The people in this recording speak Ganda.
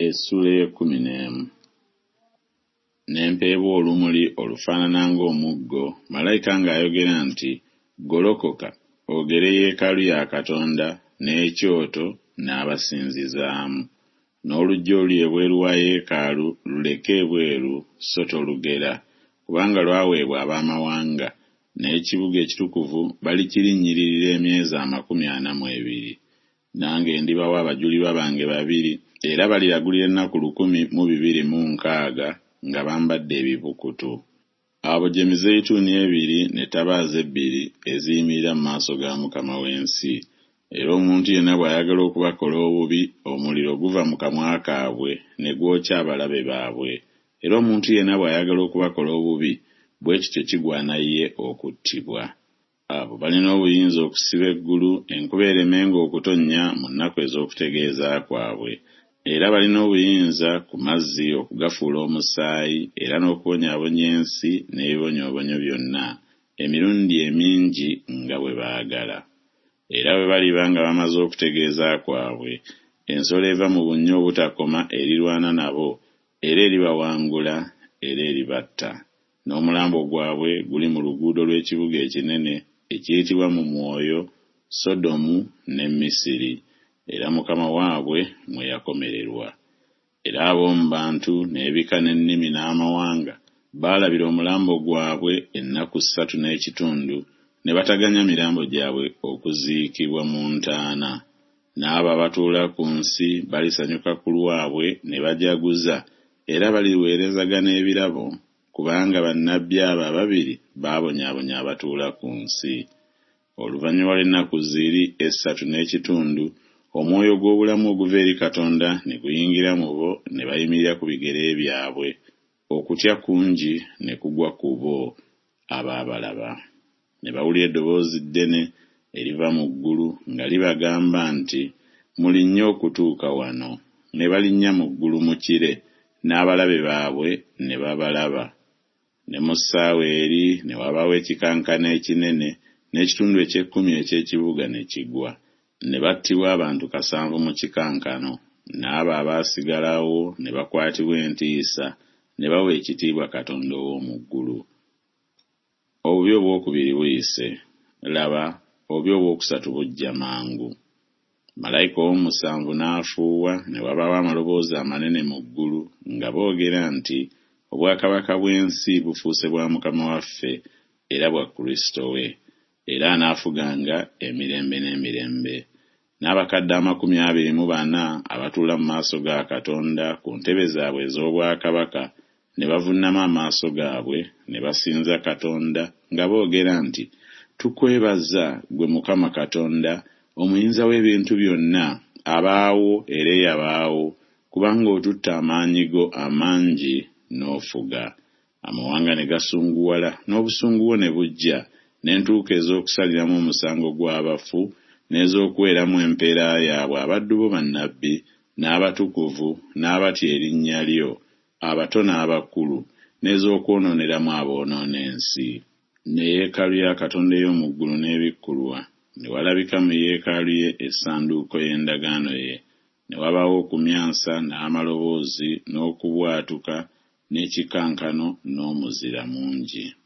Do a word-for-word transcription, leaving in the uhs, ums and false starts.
Essula y'ekkumi n'emu. N'empeebwa olumuli olufaanana ng'omuggo, malayika ng'ayogera nti, golokoka ogere yeekaalu ya Katonda n'ekyoto n'abasinzizaamu. N'oluggi oluli ebweru wa yeekaalu luleke ebweru so tolugera, kubanga lwaweebwa ab'amawanga, n'ekibuga ekitukuvu balikirinnyiririra emyezi amakumi ana mu ebiri. Nange ndibawa abajulirwa bange babiri, era baliragulira ennaku lukumi mu bibiri mu nkaaga nga bambadde ebibukutu. Abo gye mizeyituuni ebiri ne tabaaza ebbiri eziyimirira mu maaso ga Mukama w'ensi. Era omuntu yenna bw'ayagala okubakola obubi, omuliro guva mu kamwa kaabwe ne gwokya abalabe baabwe. Era omuntu yenna bw'ayagala okubakola obubi, bwe kityo kigwana ye okuttibwa. Abo balina obuyinza okusiba eggulu enkuba eremenga okutonnya mu nnaku ez'okutegeeza kwabwe. Era balina obuyinza ku mazzi okugafuula omusaayi, era n'okubonyaabonya ensi n'ebibonyoobonyo byonna emirundi emingi nga bwe baagala. Era bwe baliba nga bamaze okutegeeza kwabwe, ensolo eva mu bunnya obutakoma erirwana nabo, era eribawangula, era eribatta. N'omulambo gwabwe guli mu luguudo lw'ekibuga ekinene ekiyitibwa mu mwoyo Sodomu ne Misiri, era Mukama waabwe mwe yakomererwa. Era ab'omu bantu n'ebika n'ennimi n'amawanga baalabira omulambo gwabwe ennaku ssatu n'ekitundu, ne bataganya mirambo gyabwe okuziikibwa mu ntaana. N'abo abatuula ku nsi balisanyuka ku lwabwe ne bajaguza, era baliweerezagana ebirabo, kubanga bannabbi abo ababiri baabonyaabonya abatuula ku nsi. Oluvannyuma lw'ennaku ziri essatu n'ekitundu, omwoyo gw'obulamu oguva eri Katonda ne guyingira mu bo, ne bayimirira ku bigere byabwe. Okutya kungi ne kugwa ku bo abaabalaba. Ne bawulira eddoboozi ddene eriva mu ggulu nga libagamba nti, mulinnye okutuuka wano. Ne balinnya mu ggulu mu kire, n'abalabe baabwe ne babalaba. Ne mu ssaawa eri ne wabaawo ekikankana ekinene, n'ekitundu eky'ekkumi eky'ekibuga ne kigwa. Ne battibwa abantu kasanvu mu kikankano, n'abo abaasigalawo ne bakwatibwa entiisa, ne bawa ekitiibwa Katonda ow'omu ggulu. Obubi obwokubiri buyise, laba obubi obwokusatu bujja mangu. Malayika ow'omusanvu n'afuuwa, ne wabaawo amaloboozi amanene mu ggulu nga boogera nti, obwakabaka bw'ensi bufuuse bwa Mukama waffe era bwa Kristo we, era anaafuganga emirembe n'emirembe. N'abakadde amakumi abiri mu bana abatuula mu maaso ga Katonda ku ntebe zaabwe ez'obwakabaka ne bavunnama amaaso gaabwe ne basinza Katonda nga boogera nti, tukwebaza gwe Mukama Katonda, omuyinza w'ebintu byonna, abaawo era eyabaawo, kubanga otutte amaanyi go amangi n'ofuga. Amawanga ne gasunguwala, n'obusungu bwo ne bujja, n'entuuko ez'okusaliramu omusango gw'abafu, n'ez'okuweeramu empeera yaabwe abaddu bo bannabbi, n'abatukuvu, n'abatya erinnya lyo, abato n'abakulu, n'ez'okwonooneramu aboonoona ensi. Ne yeekaalu ya Katonda ey'omu ggulu n'ebikkulwa, ne walabika mu yeekaalu ye essanduuko y'endagaano ye. Ne wabaawo okumyansa n'amaloboozi n'okubwatuka n'ekikankano n'omuzira mungi.